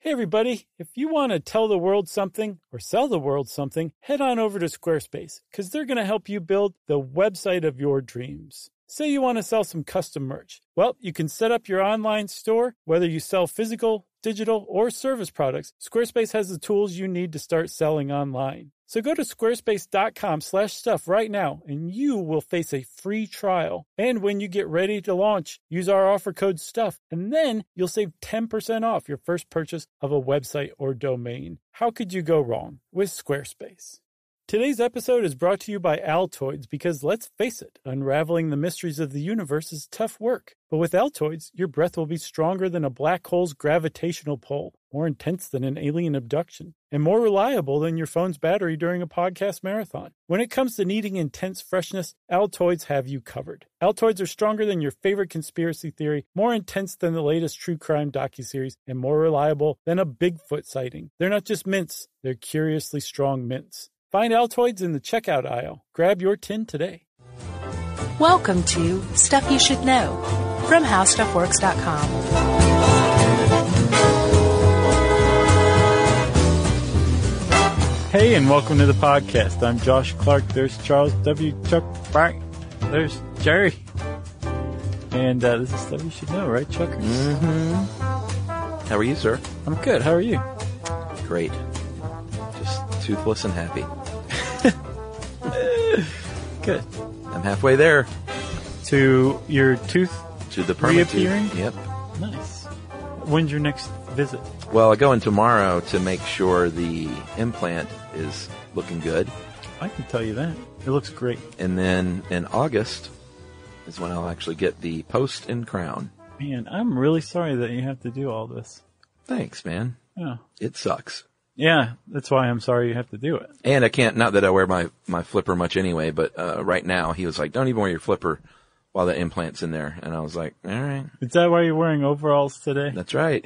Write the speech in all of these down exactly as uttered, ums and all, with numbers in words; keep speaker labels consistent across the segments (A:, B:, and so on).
A: Hey everybody, if you want to tell the world something or sell the world something, head on over to Squarespace because they're going to help you build the website of your dreams. Say you want to sell some custom merch. Well, you can set up your online store, whether you sell physical, digital, or service products. Squarespace has the tools you need to start selling online. So go to squarespace.com slash stuff right now, and you will face a free trial. And when you get ready to launch, use our offer code STUFF, and then you'll save ten percent off your first purchase of a website or domain. How could you go wrong with Squarespace? Today's episode is brought to you by Altoids because, let's face it, unraveling the mysteries of the universe is tough work. But with Altoids, your breath will be stronger than a black hole's gravitational pull, more intense than an alien abduction, and more reliable than your phone's battery during a podcast marathon. When it comes to needing intense freshness, Altoids have you covered. Altoids are stronger than your favorite conspiracy theory, more intense than the latest true crime docuseries, and more reliable than a Bigfoot sighting. They're not just mints, they're curiously strong mints. Find Altoids in the checkout aisle. Grab your tin today.
B: Welcome to Stuff You Should Know from How Stuff Works dot com.
A: Hey, and welcome to the podcast. I'm Josh Clark. There's Charles W. Chuck Frank. There's Jerry. And uh, this is Stuff You Should Know, right, Chuck?
C: Mm-hmm. How are you, sir?
A: I'm good. How are you?
C: Great. Just toothless and happy.
A: Good.
C: I'm halfway there.
A: To your tooth
C: To the permanent
A: reappearing?
C: tooth. Yep.
A: Nice. When's your next visit?
C: Well, I go in tomorrow to make sure the implant is looking good.
A: I can tell you that. It looks great.
C: And then in August is when I'll actually get the post and crown.
A: Man, I'm really sorry that you have to do all this.
C: Thanks, man.
A: Yeah.
C: It sucks.
A: Yeah, that's why I'm sorry you have to do it.
C: And I can't, not that I wear my, my flipper much anyway, but uh right now he was like, don't even wear your flipper while the implant's in there. And I was like, all right.
A: Is that why you're wearing overalls today?
C: That's right.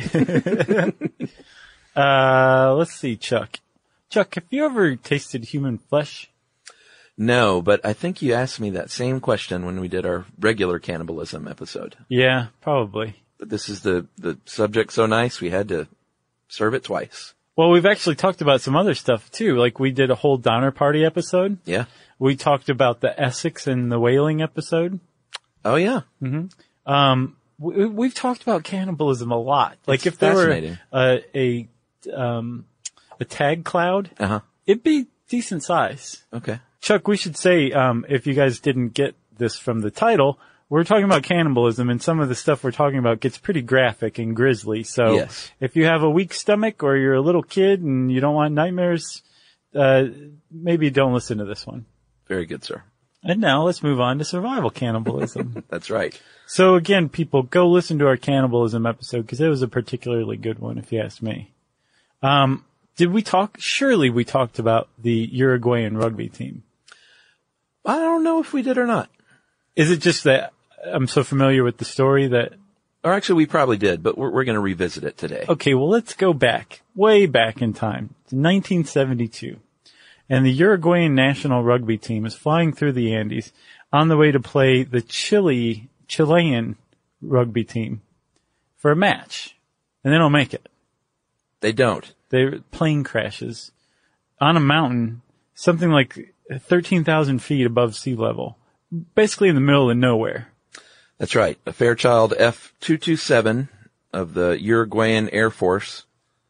A: uh, let's see, Chuck. Chuck, have you ever tasted human flesh?
C: No, but I think you asked me that same question when we did our regular cannibalism episode.
A: Yeah, probably.
C: But this is the, the subject so nice, we had to serve it twice.
A: Well, we've actually talked about some other stuff too. Like we did a whole Donner Party episode.
C: Yeah.
A: We talked about the Essex and the whaling episode.
C: Oh, yeah.
A: Mm-hmm. Um, we, we've talked about cannibalism a lot. Like
C: It's
A: if there were
C: fascinating.
A: a, a, um, a tag cloud,
C: Uh-huh.
A: it'd be decent size.
C: Okay.
A: Chuck, we should say, um, if you guys didn't get this from the title, we're talking about cannibalism, and some of the stuff we're talking about gets pretty graphic and grisly. So
C: Yes.
A: if you have a weak stomach or you're a little kid and you don't want nightmares, uh, maybe don't listen to this one.
C: Very good, sir.
A: And now let's move on to survival cannibalism.
C: That's right.
A: So again, people, go listen to our cannibalism episode because it was a particularly good one, if you ask me. Um, did we talk? Surely we talked about the Uruguayan rugby team.
C: I don't know if we did or not.
A: Is it just that I'm so familiar with the story that...
C: Or actually, we probably did, but we're, we're going to revisit it today.
A: Okay, well, let's go back, way back in time, to nineteen seventy-two. And the Uruguayan national rugby team is flying through the Andes on the way to play the Chile, Chilean rugby team for a match. And they don't make it.
C: They don't.
A: Their plane crashes on a mountain, something like thirteen thousand feet above sea level, basically in the middle of nowhere.
C: That's right. A Fairchild F two twenty-seven of the Uruguayan Air Force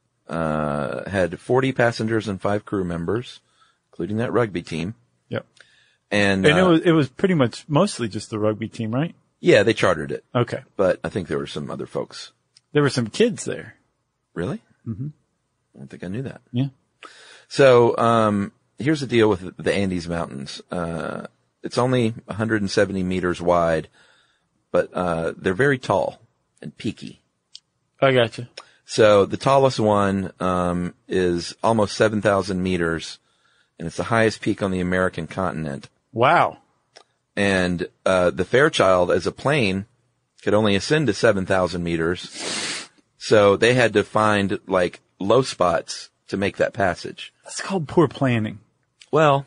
C: uh had forty passengers and five crew members, including that rugby team.
A: Yep.
C: And,
A: And
C: uh,
A: it was, it was pretty much mostly just the rugby team, right?
C: yeah, they chartered it,
A: Okay.
C: but I think there were some other folks.
A: There were some kids there.
C: Really?
A: Mm-hmm.
C: I don't think I knew that.
A: Yeah.
C: So, um, here's the deal with the Andes Mountains. Uh, it's only one hundred seventy meters wide, but, uh, they're very tall and peaky.
A: I gotcha.
C: So the tallest one, um, is almost seven thousand meters, and it's the highest peak on the American continent.
A: Wow.
C: And, uh, the Fairchild as a plane could only ascend to seven thousand meters. So they had to find, like, low spots to make that passage.
A: That's called poor planning.
C: Well,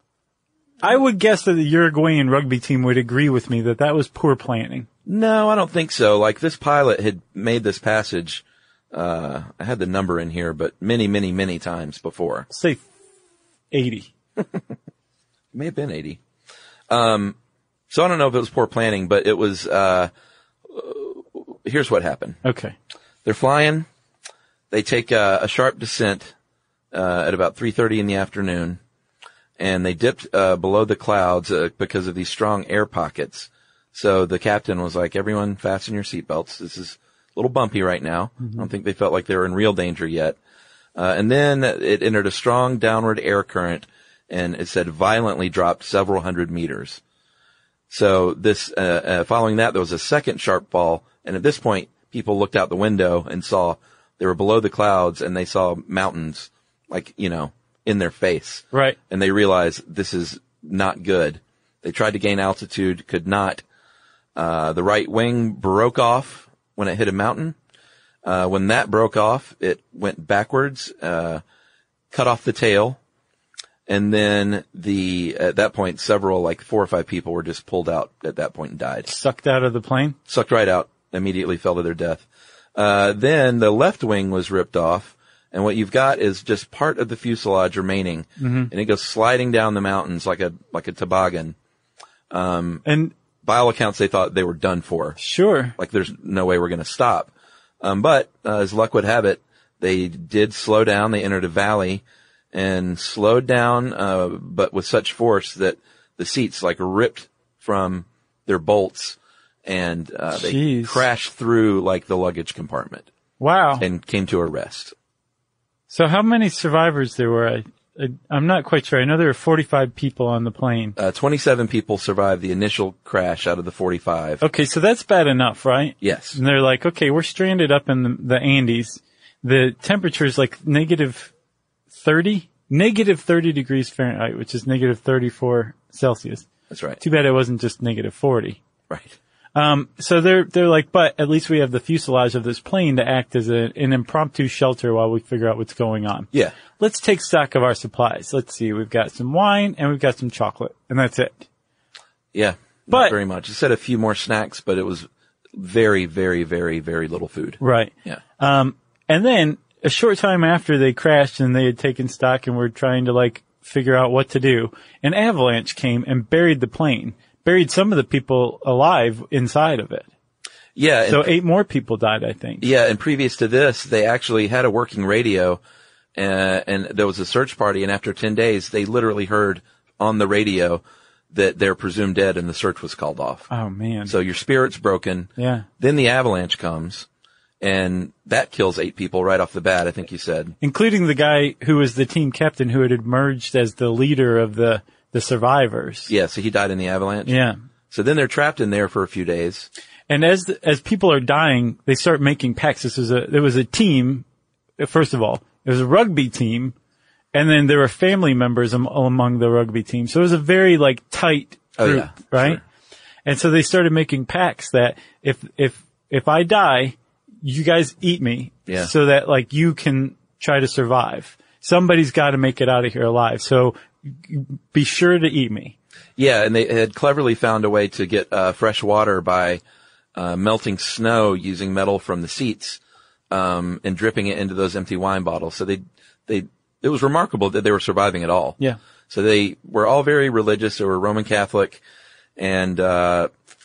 A: I would guess that the Uruguayan rugby team would agree with me that that was poor planning.
C: no, I don't think so. Like, this pilot had made this passage, Uh, I had the number in here, but many, many, many times before.
A: Say eighty.
C: It may have been eighty. Um, so I don't know if it was poor planning, but it was, uh, here's what happened.
A: Okay.
C: They're flying. They take a, a sharp descent, uh, at about three thirty in the afternoon, and they dipped, uh, below the clouds, uh, because of these strong air pockets. So the captain was like, everyone fasten your seatbelts. This is a little bumpy right now. Mm-hmm. I don't think they felt like they were in real danger yet. Uh, and then it entered a strong downward air current, and it said violently dropped several hundred meters. So this, uh, uh, following that, there was a second sharp fall, and at this point, people looked out the window and saw they were below the clouds, and they saw mountains, like, you know, in their face.
A: Right.
C: And they realized this is not good. They tried to gain altitude, could not. Uh, the right wing broke off when it hit a mountain. Uh, when that broke off, it went backwards, uh, cut off the tail. And then the, at that point, several, like four or five people were just pulled out at that point and died.
A: Sucked out of the plane?
C: Sucked right out, immediately fell to their death. Uh, then the left wing was ripped off, and what you've got is just part of the fuselage remaining, mm-hmm. and it goes sliding down the mountains like a, like a toboggan. Um,
A: and
C: by all accounts, they thought they were done for.
A: Sure.
C: Like there's no way we're gonna stop. Um, but, uh, as luck would have it, they did slow down, they entered a valley, and slowed down, uh, but with such force that the seats like ripped from their bolts, and, uh, they
A: Jeez.
C: crashed through like the luggage compartment.
A: Wow.
C: And came to a rest.
A: So how many survivors there were? I, I, I'm not quite sure. I know there were forty-five people on the plane.
C: Uh, twenty-seven people survived the initial crash out of the forty-five.
A: Okay, so that's bad enough, right?
C: Yes.
A: And they're like, okay, we're stranded up in the, the Andes. The temperature is like negative thirty, negative thirty degrees Fahrenheit, which is negative thirty-four Celsius.
C: That's right.
A: Too bad it wasn't just negative forty.
C: Right.
A: Um, so they're, they're like, but at least we have the fuselage of this plane to act as a, an impromptu shelter while we figure out what's going on.
C: Yeah.
A: Let's take stock of our supplies. Let's see. We've got some wine and we've got some chocolate, and that's it.
C: Yeah.
A: But,
C: not very much. It said a few more snacks, but it was very, very, very, very little food.
A: Right.
C: Yeah.
A: Um, and then a short time after they crashed and they had taken stock and were trying to like figure out what to do, an avalanche came and buried the plane. Buried some of the people alive inside of it.
C: Yeah.
A: So eight more people died, I think.
C: Yeah, and previous to this, they actually had a working radio, uh, and there was a search party, and after ten days, they literally heard on the radio that they're presumed dead and the search was called off.
A: Oh, man.
C: So your spirit's broken.
A: Yeah.
C: Then the avalanche comes, and that kills eight people right off the bat, I think you said.
A: Including the guy who was the team captain who had emerged as the leader of the the survivors.
C: Yeah, so he died in the avalanche.
A: Yeah.
C: So then they're trapped in there for a few days.
A: And as the, as people are dying, they start making pacts. This was a there was a team. First of all, it was a rugby team, and then there were family members am, among the rugby team. So it was a very like tight group,
C: oh, yeah,
A: right?
C: Sure.
A: And so they started making pacts that if if if I die, you guys eat me,
C: yeah.
A: so that like you can try to survive. Somebody's got to make it out of here alive. So be sure to eat me.
C: Yeah, and they had cleverly found a way to get uh, fresh water by uh, melting snow using metal from the seats um, and dripping it into those empty wine bottles. So they, they, it was remarkable that they were surviving at all.
A: Yeah.
C: So they were all very religious. They were Roman Catholic, and uh,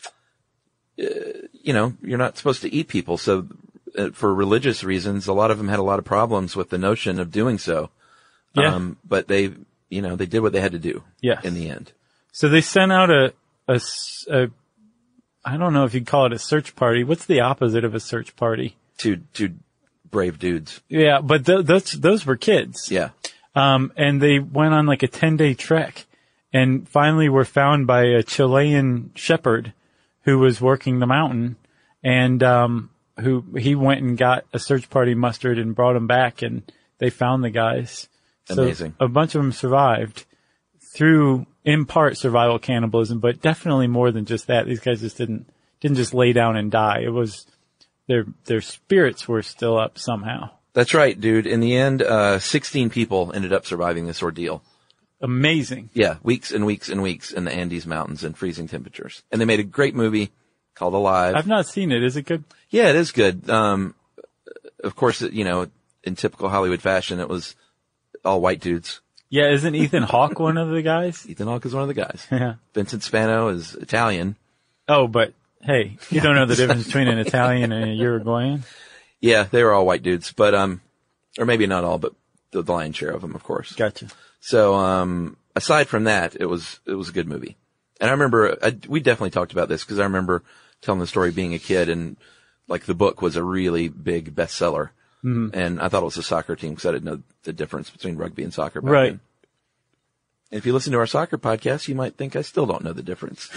C: you know, you're not supposed to eat people. So uh, for religious reasons, a lot of them had a lot of problems with the notion of doing so.
A: Yeah.
C: Um, but they, you know, they did what they had to do.
A: Yes.
C: In the end.
A: So they sent out a, a, a, I don't know if you'd call it a search party. What's the opposite of a search party?
C: Two, two brave dudes.
A: Yeah, but th- those, those were kids.
C: Yeah.
A: Um, and they went on like a ten day trek and finally were found by a Chilean shepherd who was working the mountain, and, um, who, he went and got a search party mustered and brought them back, and they found the guys. So
C: amazing.
A: A bunch of them survived through, in part, survival cannibalism, but definitely more than just that. These guys just didn't, didn't just lay down and die. It was, their, their spirits were still up somehow.
C: That's right, dude. In the end, uh, sixteen people ended up surviving this ordeal.
A: Amazing.
C: Yeah, weeks and weeks and weeks in the Andes Mountains in freezing temperatures. And they made a great movie called Alive.
A: I've not seen it. Is it good?
C: Yeah, it is good. Um, of course, you know, in typical Hollywood fashion, it was all white dudes.
A: Yeah, isn't Ethan Hawke one of the guys?
C: Ethan Hawke is one of the guys.
A: Yeah.
C: Vincent Spano is Italian.
A: Oh, but hey, you don't know the difference between an Italian and a Uruguayan?
C: Yeah, they were all white dudes, but, um, or maybe not all, but the, the lion's share of them, of course.
A: Gotcha.
C: So, um, aside from that, it was, it was a good movie. And I remember, I, we definitely talked about this because I remember telling the story being a kid and like the book was a really big bestseller. Mm-hmm. And I thought it was a soccer team because I didn't know the difference between rugby and soccer back
A: right.
C: then. If you listen to our soccer podcast, you might think I still don't know the difference.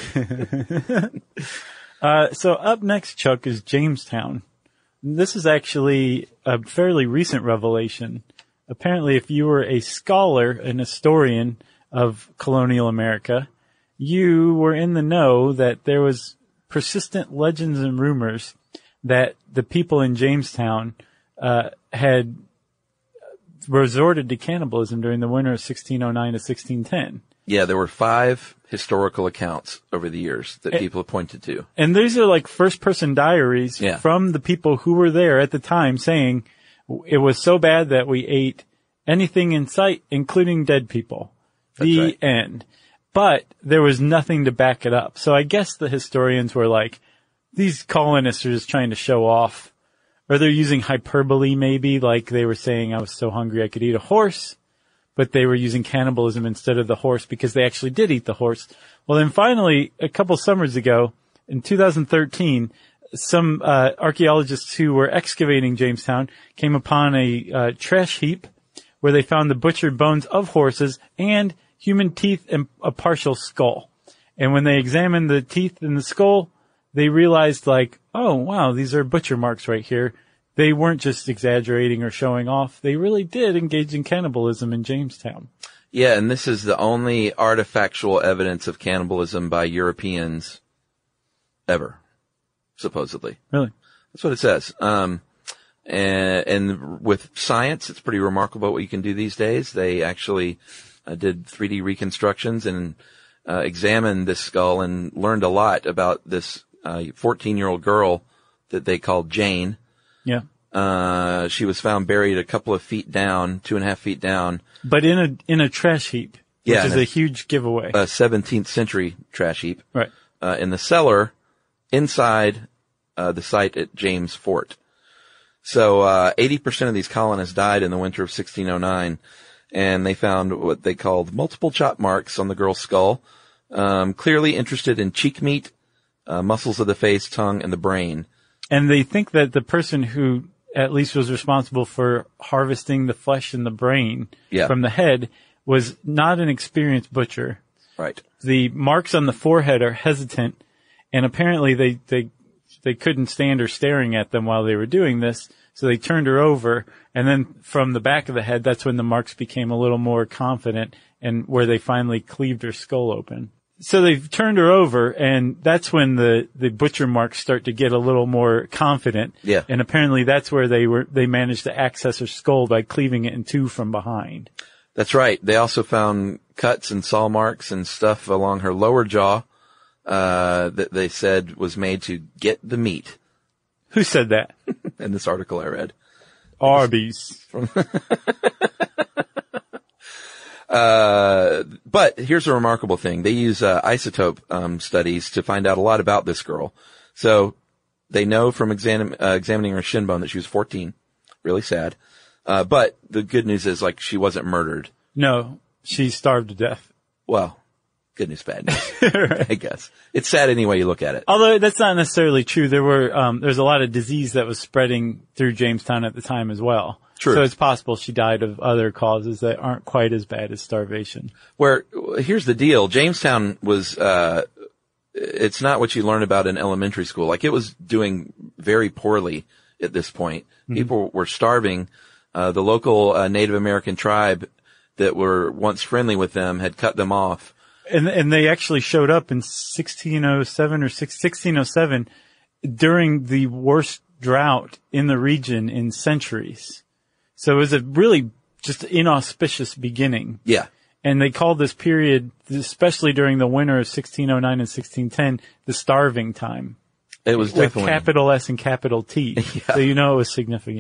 A: uh, so up next, Chuck, is Jamestown. This is actually a fairly recent revelation. Apparently, if you were a scholar, an historian of colonial America, you were in the know that there was persistent legends and rumors that the people in Jamestown uh had resorted to cannibalism during the winter of sixteen oh nine to sixteen ten.
C: Yeah, there were five historical accounts over the years that and, people have pointed to.
A: And these are like first-person diaries
C: yeah.
A: from the people who were there at the time saying it was so bad that we ate anything in sight, including dead people.
C: That's
A: the
C: right.
A: end. But there was nothing to back it up. So I guess the historians were like, these colonists are just trying to show off. Or they're using hyperbole maybe, like they were saying I was so hungry I could eat a horse, but they were using cannibalism instead of the horse because they actually did eat the horse. Well, then finally, a couple summers ago, in two thousand thirteen, some uh archaeologists who were excavating Jamestown came upon a uh, trash heap where they found the butchered bones of horses and human teeth and a partial skull. And when they examined the teeth and the skull, they realized like, oh wow, these are butcher marks right here. They weren't just exaggerating or showing off. They really did engage in cannibalism in Jamestown.
C: Yeah, and this is the only artifactual evidence of cannibalism by Europeans ever, supposedly.
A: Really?
C: That's what it says. Um, and, and with science, it's pretty remarkable what you can do these days. They actually uh, did three D reconstructions and uh, examined this skull and learned a lot about this fourteen-year-old girl that they called Jane.
A: Yeah.
C: Uh, she was found buried a couple of feet down, two and a half feet down.
A: But in a, in a trash heap, which
C: yeah,
A: is a, a huge giveaway.
C: A seventeenth century trash heap.
A: Right.
C: Uh, in the cellar inside, uh, the site at James Fort. So, uh, eighty percent of these colonists died in the winter of sixteen oh nine, and they found what they called multiple chop marks on the girl's skull, um, clearly interested in cheek meat, uh, muscles of the face, tongue, and the brain.
A: And they think that the person who at least was responsible for harvesting the flesh and the brain
C: yeah.
A: from the head was not an experienced butcher.
C: Right.
A: The marks on the forehead are hesitant, and apparently they, they, they couldn't stand her staring at them while they were doing this, so they turned her over, and then from the back of the head, that's when the marks became a little more confident, and where they finally cleaved her skull open. So they've turned her over, and that's when the, the butcher marks start to get a little more confident.
C: Yeah.
A: And apparently that's where they were, they managed to access her skull by cleaving it in two from behind.
C: That's right. They also found cuts and saw marks and stuff along her lower jaw, uh, that they said was made to get the meat.
A: Who said that?
C: In this article I read.
A: Arby's.
C: Uh, but here's a remarkable thing. They use, uh, isotope, um, studies to find out a lot about this girl. So they know from exam- uh, examining her shin bone that she was fourteen. Really sad. Uh, but the good news is, like, she wasn't murdered.
A: No, she starved to death.
C: Well, good news, bad news. Right. I guess. It's sad any way you look at it.
A: Although that's not necessarily true. There were, um, there's a lot of disease that was spreading through Jamestown at the time as well.
C: True.
A: So it's possible she died of other causes that aren't quite as bad as starvation.
C: Where, here's the deal. Jamestown was, uh, it's not what you learn about in elementary school. Like, it was doing very poorly at this point. Mm-hmm. People were starving. Uh, the local, uh, Native American tribe that were once friendly with them had cut them off.
A: And, and they actually showed up in sixteen oh seven or sixteen oh seven during the worst drought in the region in centuries. So it was a really just inauspicious beginning.
C: Yeah.
A: And they called this period, especially during the winter of sixteen oh nine and sixteen ten, the starving time.
C: It was definitely.
A: With capital S and capital T.
C: Yeah.
A: So you know it was significant.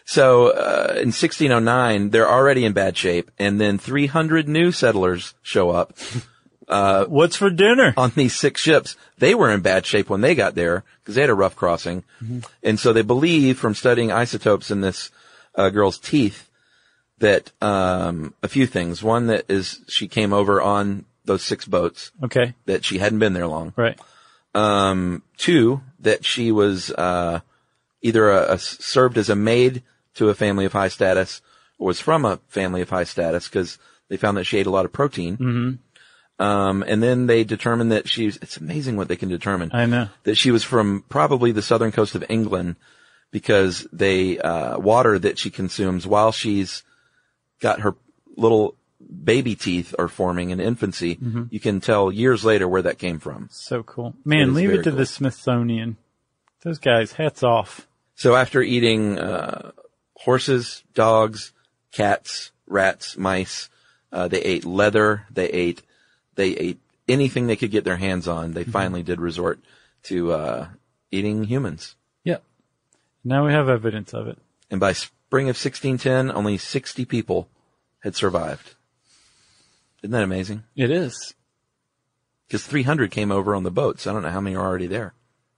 C: So, uh, in sixteen oh nine, they're already in bad shape, and then three hundred new settlers show up.
A: Uh, what's for dinner?
C: On these six ships. They were in bad shape when they got there because they had a rough crossing. Mm-hmm. And so they believe from studying isotopes in this uh, girl's teeth that um a few things. One, that is she came over on those six boats.
A: Okay.
C: That she hadn't been there long.
A: Right.
C: Um two, that she was uh either a, a served as a maid to a family of high status or was from a family of high status because they found that she ate a lot of protein.
A: Mm-hmm.
C: Um, and then they determined that she's, it's amazing what they can determine.
A: I know.
C: That she was from probably the southern coast of England because they, uh, water that she consumes while she's got her little baby teeth are forming in infancy. Mm-hmm. You can tell years later where that came from.
A: So cool. Man, it leave it to cool. the Smithsonian. Those guys, hats off.
C: So after eating, uh, horses, dogs, cats, rats, mice, uh, they ate leather, they ate They ate anything they could get their hands on. They mm-hmm. finally did resort to uh eating humans.
A: Yep. Now we have evidence of it.
C: And by spring of sixteen ten, only sixty people had survived. Isn't that amazing?
A: It is.
C: Because three hundred came over on the boats. I don't know how many are already there.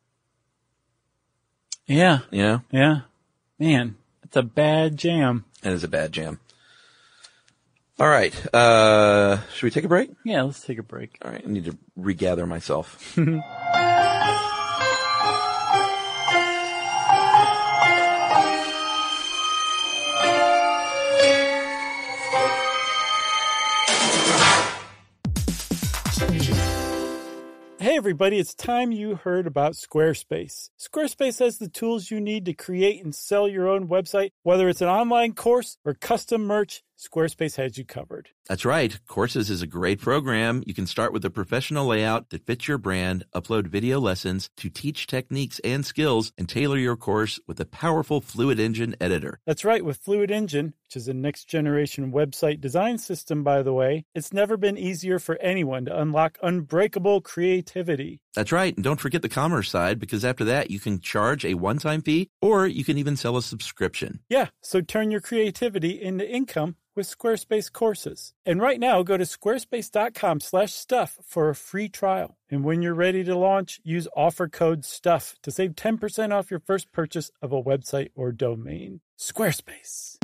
A: Yeah.
C: You know?
A: Yeah. Man, it's a bad jam.
C: It is a bad jam. All right. Uh, should we take a break?
A: Yeah, let's take a break.
C: All right. I need to regather myself.
A: Hey everybody, it's time you heard about Squarespace. Squarespace has the tools you need to create and sell your own website. Whether it's an online course or custom merch, Squarespace has you covered.
C: That's right. Courses is a great program. You can start with a professional layout that fits your brand, upload video lessons to teach techniques and skills, and tailor your course with a powerful Fluid Engine editor.
A: That's right. With Fluid Engine, which is a next-generation website design system, by the way, it's never been easier for anyone to unlock unbreakable creativity.
C: That's right. And don't forget the commerce side, because after that, you can charge a one-time fee, or you can even sell a subscription.
A: Yeah, so turn your creativity into income with Squarespace courses. And right now, go to squarespace.com slash stuff for a free trial. And when you're ready to launch, use offer code STUFF to save ten percent off your first purchase of a website or domain. Squarespace.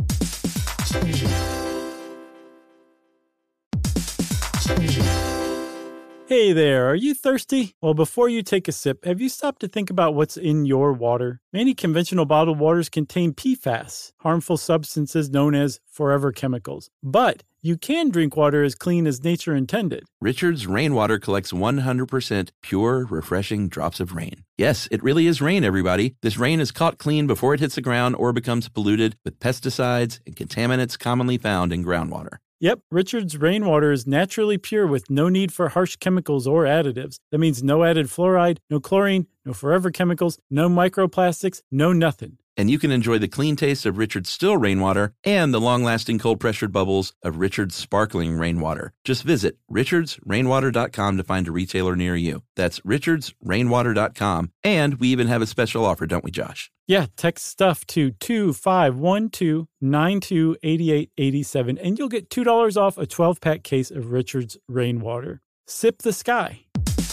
A: Hey there, are you thirsty? Well, before you take a sip, have you stopped to think about what's in your water? Many conventional bottled waters contain P FAS, harmful substances known as forever chemicals. But you can drink water as clean as nature intended.
C: Richard's Rainwater collects one hundred percent pure, refreshing drops of rain. Yes, it really is rain, everybody. This rain is caught clean before it hits the ground or becomes polluted with pesticides and contaminants commonly found in groundwater.
A: Yep, Richard's Rainwater is naturally pure with no need for harsh chemicals or additives. That means no added fluoride, no chlorine, no forever chemicals, no microplastics, no nothing.
C: And you can enjoy the clean taste of Richard's still rainwater and the long-lasting cold-pressured bubbles of Richard's sparkling rainwater. Just visit richards rainwater dot com to find a retailer near you. That's richards rainwater dot com. And we even have a special offer, don't we, Josh?
A: Yeah, text STUFF to two five one two nine two eight eight eight seven, and you'll get two dollars off a twelve-pack case of Richard's Rainwater. Sip the sky.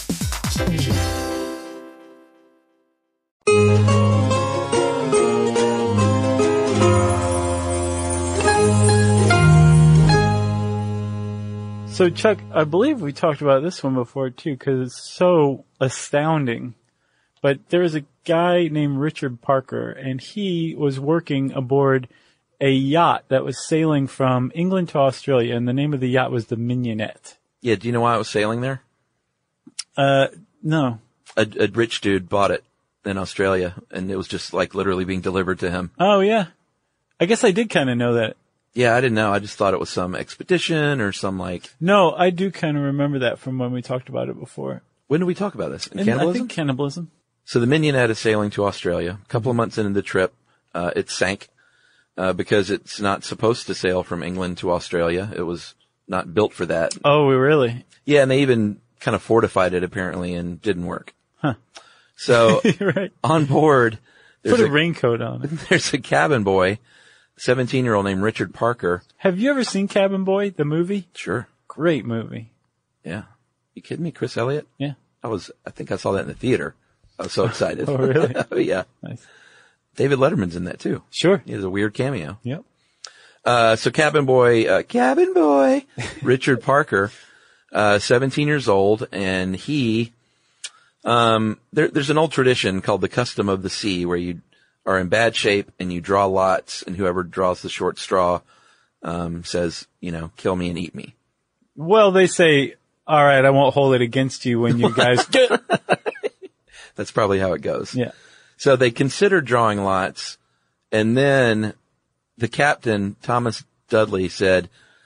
A: So, Chuck, I believe we talked about this one before, too, because it's so astounding. But there was a guy named Richard Parker, and he was working aboard a yacht that was sailing from England to Australia, and the name of the yacht was the Mignonette.
C: Yeah, do you know why it was sailing there?
A: Uh, no.
C: A, a rich dude bought it in Australia, and it was just, like, literally being delivered to him.
A: Oh, yeah. I guess I did kind of know that.
C: Yeah, I didn't know. I just thought it was some expedition or some, like...
A: No, I do kind of remember that from when we talked about it before.
C: When did we talk about this? In
A: and
C: cannibalism?
A: I think cannibalism.
C: So the Mignonette is sailing to Australia. A couple of months into the trip, uh, it sank, uh, because it's not supposed to sail from England to Australia. It was not built for that.
A: Oh, really?
C: Yeah, and they even kind of fortified it apparently and didn't work.
A: Huh.
C: So
A: right.
C: on board,
A: there's Put a, a raincoat on it.
C: There's a cabin boy seventeen-year-old named Richard Parker.
A: Have you ever seen Cabin Boy, the movie?
C: Sure.
A: Great movie.
C: Yeah. You kidding me, Chris Elliott?
A: Yeah.
C: I was, I think I saw that in the theater. I was so excited.
A: Oh, really?
C: Oh, yeah.
A: Nice.
C: David Letterman's in that too.
A: Sure.
C: He has a weird cameo.
A: Yep.
C: Uh, so Cabin Boy, uh, Cabin Boy, Richard Parker, uh, seventeen years old, and he, um, there, there's an old tradition called the custom of the sea where you are in bad shape and you draw lots, and whoever draws the short straw, um, says, you know, kill me and eat me.
A: Well, they say, all right, I won't hold it against you when you guys get.
C: That's probably how it goes.
A: Yeah.
C: So they considered drawing lots, and then the captain, Thomas Dudley, said,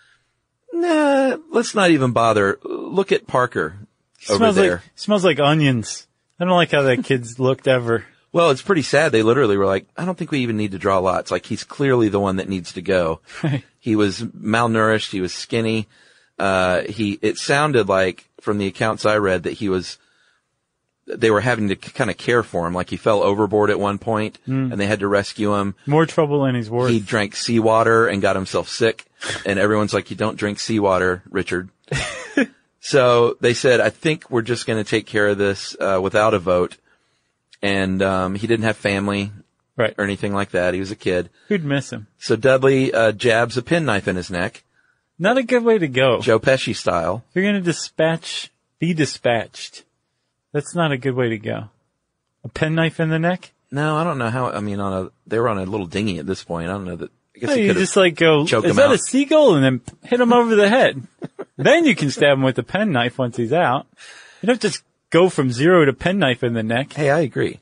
C: nah, let's not even bother. Look at Parker over
A: Smells
C: there.
A: like, smells like onions. I don't like how that kid's looked ever.
C: Well, it's pretty sad. They literally were like, I don't think we even need to draw lots. Like, he's clearly the one that needs to go. He was malnourished. He was skinny. Uh, he, it sounded like from the accounts I read that he was, they were having to kind of care for him. Like, he fell overboard at one point mm. and they had to rescue him.
A: More trouble than he's worth.
C: He drank seawater and got himself sick. And everyone's like, you don't drink seawater, Richard. So they said, I think we're just going to take care of this, uh, without a vote. And, um, he didn't have family.
A: Right.
C: Or anything like that. He was a kid.
A: Who'd miss him?
C: So Dudley, uh, jabs a penknife in his neck.
A: Not a good way to go.
C: Joe Pesci style.
A: If you're going to dispatch, be dispatched. That's not a good way to go. A penknife in the neck?
C: No, I don't know how, I mean, on a, they were on a little dinghy at this point. I don't know that, I guess
A: no,
C: he
A: you
C: could
A: just like go, is that
C: out.
A: a seagull? And then hit him over the head. Then you can stab him with the penknife once he's out. You don't just go from zero to penknife in the neck.
C: Hey, I agree.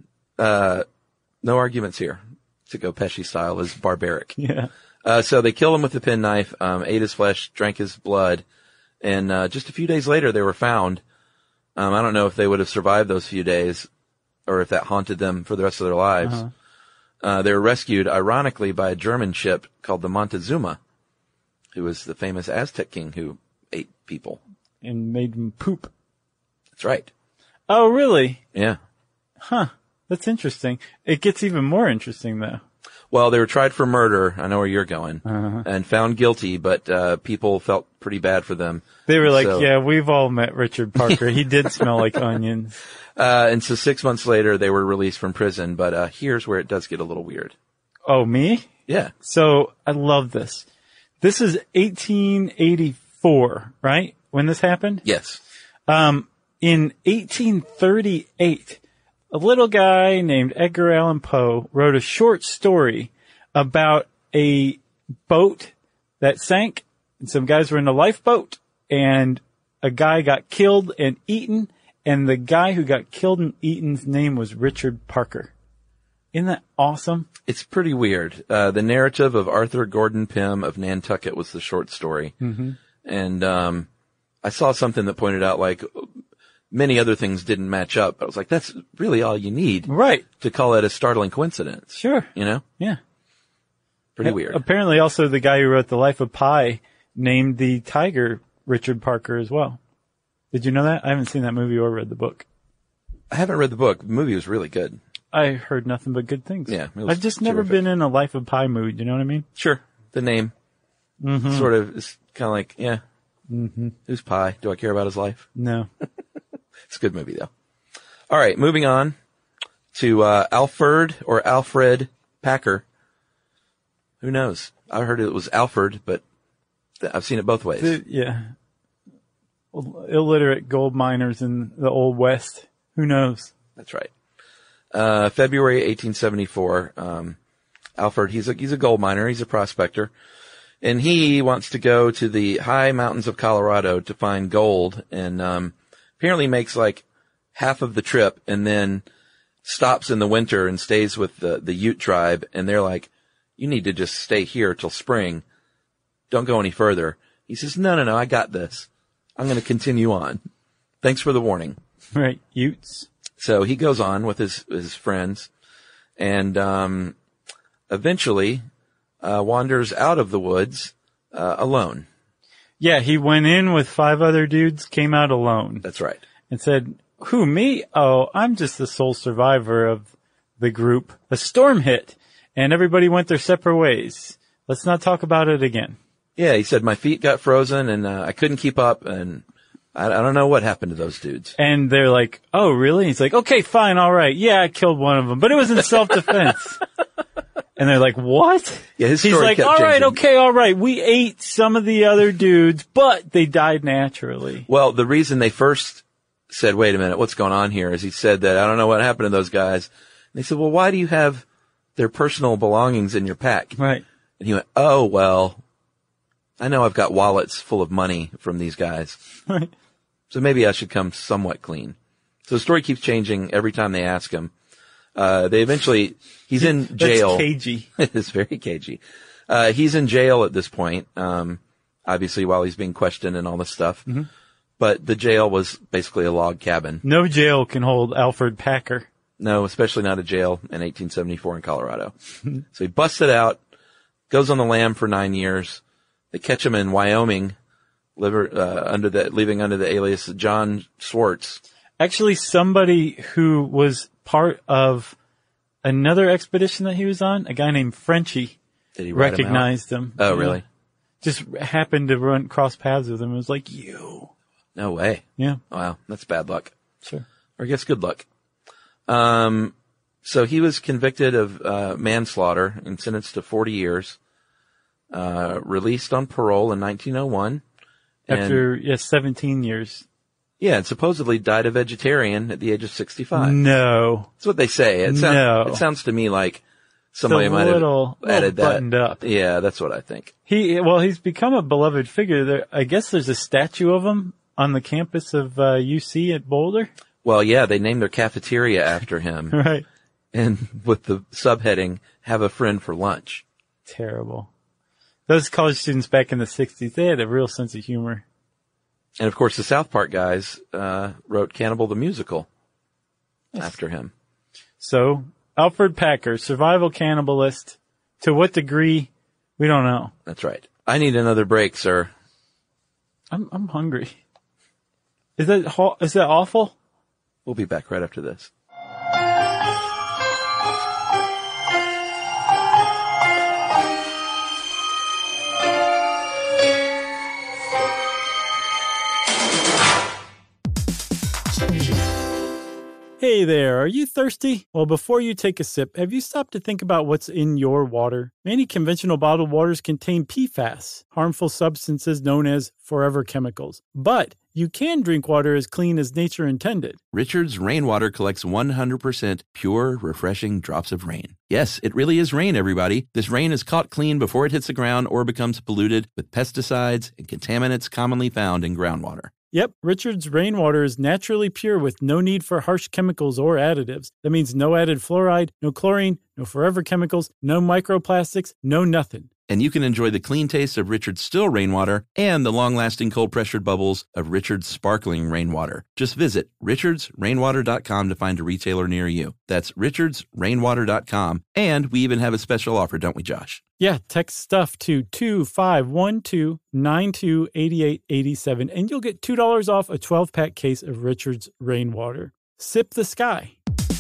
C: Uh, no arguments here. To go Pesci style is barbaric.
A: Yeah.
C: Uh, so they killed him with the penknife, um, ate his flesh, drank his blood, and, uh, just a few days later they were found. Um, I don't know if they would have survived those few days or if that haunted them for the rest of their lives. Uh-huh. Uh, they were rescued, ironically, by a German ship called the Montezuma, who was the famous Aztec king who ate people.
A: And made them poop.
C: That's right.
A: Oh, really?
C: Yeah.
A: Huh. That's interesting. It gets even more interesting, though.
C: Well, they were tried for murder. I know where you're going.
A: Uh-huh.
C: And found guilty, but uh people felt pretty bad for them.
A: They were like,
C: so,
A: yeah, we've all met Richard Parker. He did smell like onions.
C: Uh and so six months later, they were released from prison. But uh here's where it does get a little weird.
A: Oh, me?
C: Yeah.
A: So, I love this. This is eighteen eighty-four, right? When this happened?
C: Yes.
A: Um, in eighteen thirty-eight, a little guy named Edgar Allan Poe wrote a short story about a boat that sank, and some guys were in a lifeboat, and a guy got killed and eaten, and the guy who got killed and eaten's name was Richard Parker. Isn't that awesome?
C: It's pretty weird. Uh, the narrative of Arthur Gordon Pym of Nantucket was the short story.
A: Mm-hmm.
C: And, um, I saw something that pointed out, like, many other things didn't match up. But I was like, that's really all you need.
A: Right.
C: To call it a startling coincidence.
A: Sure.
C: You know?
A: Yeah.
C: Pretty
A: A-
C: weird.
A: Apparently also the guy who wrote The Life of Pi named the tiger Richard Parker as well. Did you know that? I haven't seen that movie or read the book.
C: I haven't read the book. The movie was really good.
A: I heard nothing but good things.
C: Yeah.
A: I've just never
C: terrific.
A: been in a Life of Pi mood, you know what I mean?
C: Sure. The name.
A: Mm-hmm.
C: Sort of is kind of like, yeah.
A: Mm-hmm.
C: Who's Pi? Do I care about his life?
A: No.
C: It's a good movie though. All right. Moving on to, uh, Alfred or Alfred Packer. Who knows? I heard it was Alfred, but I've seen it both ways.
A: The, yeah. Illiterate gold miners in the Old West. Who knows?
C: That's right. Uh, February eighteen seventy-four, um, Alfred, he's a, he's a gold miner, he's a prospector, and he wants to go to the high mountains of Colorado to find gold, and, um, apparently makes like half of the trip and then stops in the winter and stays with the, the Ute tribe, and they're like, you need to just stay here till spring. Don't go any further. He says, no, no, no, I got this. I'm going to continue on. Thanks for the warning.
A: Right. Utes.
C: So he goes on with his, his friends and, um, eventually, uh, wanders out of the woods, uh, alone.
A: Yeah, he went in with five other dudes, came out alone.
C: That's right.
A: And said, who, me? Oh, I'm just the sole survivor of the group. A storm hit, and everybody went their separate ways. Let's not talk about it again.
C: Yeah, he said my feet got frozen and uh, I couldn't keep up, and I, I don't know what happened to those dudes.
A: And they're like, oh, really? He's like, okay, fine, all right. Yeah, I killed one of them, but it was in self-defense. And they're like, what?
C: Yeah, his
A: He's
C: story
A: like,
C: kept
A: all right,
C: changing.
A: okay, all right. We ate some of the other dudes, but they died naturally.
C: Well, the reason they first said, wait a minute, what's going on here, is he said that I don't know what happened to those guys. And they said, well, why do you have their personal belongings in your pack?
A: Right.
C: And he went, oh, well, I know I've got wallets full of money from these guys.
A: Right.
C: So maybe I should come somewhat clean. So the story keeps changing every time they ask him. Uh, they eventually, he's in jail.
A: That's cagey.
C: It's very cagey. Uh, he's in jail at this point, um, obviously while he's being questioned and all this stuff. Mm-hmm. But the jail was basically a log cabin.
A: No jail can hold Alfred Packer.
C: No, especially not a jail in eighteen seventy-four in Colorado. So he busted out, goes on the lam for nine years. They catch him in Wyoming, liver, uh, under the, leaving under the alias John Swartz.
A: Actually, somebody who was part of another expedition that he was on, a guy named Frenchie,
C: Did he write
A: recognized
C: him,
A: him.
C: Oh,
A: Yeah.
C: really?
A: Just happened to run cross paths with him. It was like, you.
C: No way.
A: Yeah,
C: Wow, that's bad luck.
A: sure.
C: Or I guess good luck. Um, so he was convicted of uh, manslaughter and sentenced to forty years. Uh, released on parole in nineteen oh one.
A: After, yeah, seventeen years.
C: Yeah, and supposedly died a vegetarian at the age of sixty-five.
A: No.
C: That's what they say. It sounds,
A: No.
C: it sounds to me like somebody
A: It's a
C: might
A: little-
C: have added
A: little
C: that.
A: buttoned up.
C: Yeah, that's what I think.
A: He, well, he's become a beloved figure. There, I guess there's a statue of him on the campus of uh, U C at Boulder.
C: Well, yeah, they named their cafeteria after him.
A: Right.
C: And with the subheading, have a friend for lunch.
A: Terrible. Those college students back in the sixties, they had a real sense of humor.
C: And of course, the South Park guys uh wrote Cannibal the Musical
A: Yes.
C: after him.
A: So, Alfred Packer, survival cannibalist. To what degree, we don't know.
C: That's right. I need another break, sir.
A: I'm, I'm hungry. Is that, ho- is that awful?
C: We'll be back right after this.
A: Hey there, are you thirsty? Well, before you take a sip, have you stopped to think about what's in your water? Many conventional bottled waters contain P FAS, harmful substances known as forever chemicals. But you can drink water as clean as nature intended.
D: Richard's Rainwater collects one hundred percent pure, refreshing drops of rain. Yes, it really is rain, everybody. This rain is caught clean before it hits the ground or becomes polluted with pesticides and contaminants commonly found in groundwater.
A: Yep, Richard's rainwater is naturally pure with no need for harsh chemicals or additives. That means no added fluoride, no chlorine, no forever chemicals, no microplastics, no nothing.
D: And you can enjoy the clean taste of Richard's still rainwater and the long-lasting cold-pressured bubbles of Richard's sparkling rainwater. Just visit richards rainwater dot com to find a retailer near you. That's richards rainwater dot com. And we even have a special offer, don't we, Josh?
A: Yeah, text stuff to two five one two, nine two eight eight eight seven and you'll get two dollars off a twelve-pack case of Richard's rainwater. Sip the sky.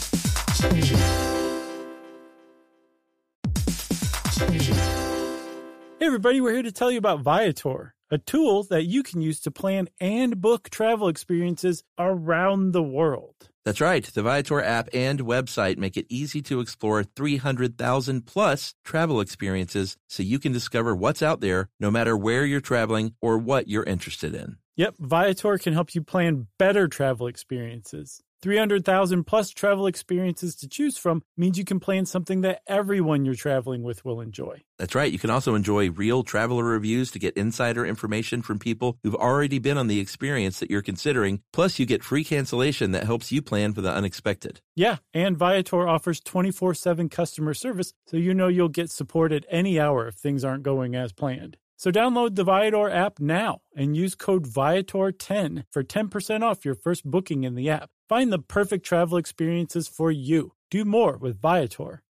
A: Hey everybody, we're here to tell you about Viator, a tool that you can use to plan and book travel experiences around the world.
D: That's right. The Viator app and website make it easy to explore three hundred thousand plus travel experiences so you can discover what's out there no matter where you're traveling or what you're interested in.
A: Yep, Viator can help you plan better travel experiences. three hundred thousand plus travel experiences to choose from means you can plan something that everyone you're traveling with will enjoy.
D: That's right. You can also enjoy real traveler reviews to get insider information from people who've already been on the experience that you're considering. Plus, you get free cancellation that helps you plan for the unexpected.
A: Yeah, and Viator offers twenty-four seven customer service, so you know you'll get support at any hour if things aren't going as planned. So download the Viator app now and use code Viator ten for ten percent off your first booking in the app. Find the perfect travel experiences for you. Do more with Viator.